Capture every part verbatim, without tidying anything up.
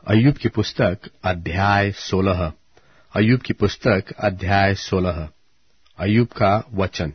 अय्यूब की पुस्तक अध्याय सोलह। अय्यूब की पुस्तक अध्याय सोलह। अय्यूब का वचन।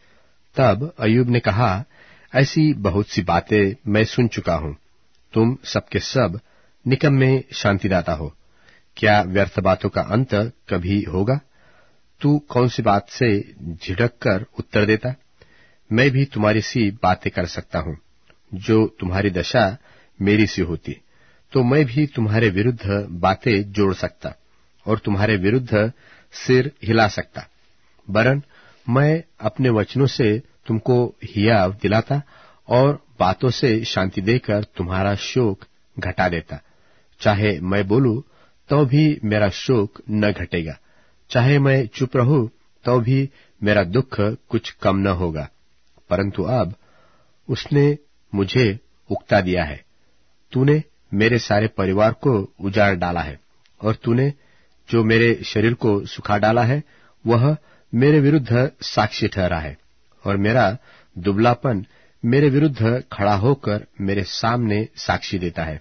तब अय्यूब ने कहा, ऐसी बहुत सी बातें मैं सुन चुका हूं। तुम सबके सब निकम्मे शांतिदाता हो। क्या व्यर्थ बातों का अंत कभी होगा? तू कौन सी बात से झिड़क कर उत्तर देता? मैं भी तुम्हारी सी बातें कर सकता हूं। जो तुम्हारी दशा मेरी सी होती तो मैं भी तुम्हारे विरुद्ध बातें जोड़ सकता और तुम्हारे विरुद्ध सिर हिला सकता। वरन मैं अपने वचनों से तुमको हियाव दिलाता और बातों से शांति देकर तुम्हारा शोक घटा देता। चाहे मैं बोलूं तो भी मेरा शोक न घटेगा, चाहे मैं चुप रहूं तो भी मेरा दुख कुछ कम न होगा। परंतु अब उसने मुझे उकता दिया है। तूने मेरे सारे परिवार को उजाड़ डाला है और तूने जो मेरे शरीर को सुखा डाला है वह मेरे विरुद्ध साक्षी ठहरा है और मेरा दुबलापन मेरे विरुद्ध खड़ा होकर मेरे सामने साक्षी देता है।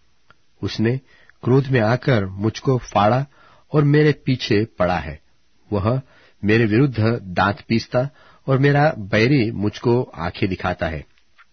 उसने क्रोध में आकर मुझको फाड़ा और मेरे पीछे पड़ा है। वह मेरे विरुद्ध दांत पीसता और मेरा बैरी मुझको आंखें दिखाता है।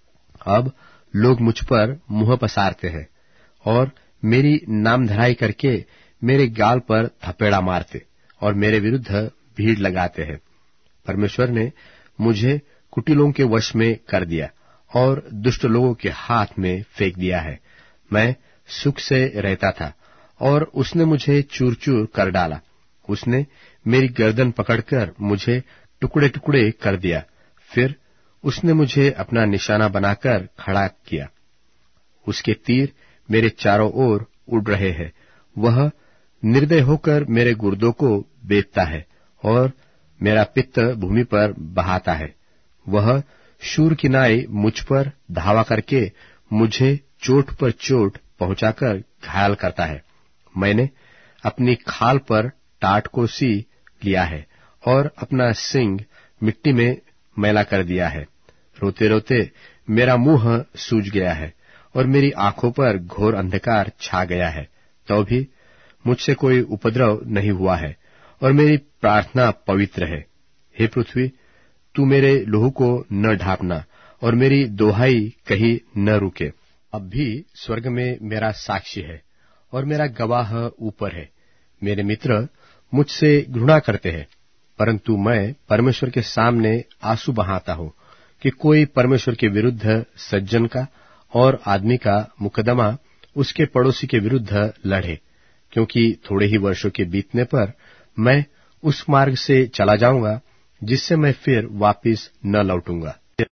अब लोग मुझ पर मुंह पसारते हैं और मेरी नामधराई करके मेरे गाल पर थपेड़ा मारते और मेरे विरुद्ध भीड़ लगाते हैं। परमेश्वर ने मुझे कुटिलों के वश में कर दिया और दुष्ट लोगों के हाथ में फेंक दिया है। मैं सुख से रहता था और उसने मुझे चूर चूर कर डाला। उसने मेरी गर्दन पकड़कर मुझे टुकड़े टुकड़े कर दिया। फिर उसने मुझे अपना निशाना बनाकर खड़ा किया। उसके तीर मेरे चारों ओर उड़ रहे हैं। वह निर्दय होकर मेरे गुर्दों को बेचता है और मेरा पित्त भूमि पर बहाता है। वह शूर की नाई मुझ पर धावा करके मुझे चोट पर चोट पहुंचाकर घायल करता है। मैंने अपनी खाल पर टाट को सी लिया है और अपना सिंग मिट्टी में मैला कर दिया है। रोते रोते मेरा मुंह सूज गया है और मेरी आंखों पर घोर अंधकार छा गया है। तो भी मुझसे कोई उपद्रव नहीं हुआ है और मेरी प्रार्थना पवित्र है। हे पृथ्वी, तू मेरे लहू को न ढांपना और मेरी दोहाई कहीं न रुके। अब भी स्वर्ग में मेरा साक्षी है और मेरा गवाह ऊपर है। मेरे मित्र मुझसे घृणा करते हैं, परंतु मैं परमेश्वर के सामने आंसू बहाता हूं कि कोई परमेश्वर के विरुद्ध सज्जन का और आदमी का मुकदमा उसके पड़ोसी के विरुद्ध लड़े, क्योंकि थोड़े ही वर्षों के बीतने पर मैं उस मार्ग से चला जाऊंगा जिससे मैं फिर वापिस न लौटूंगा।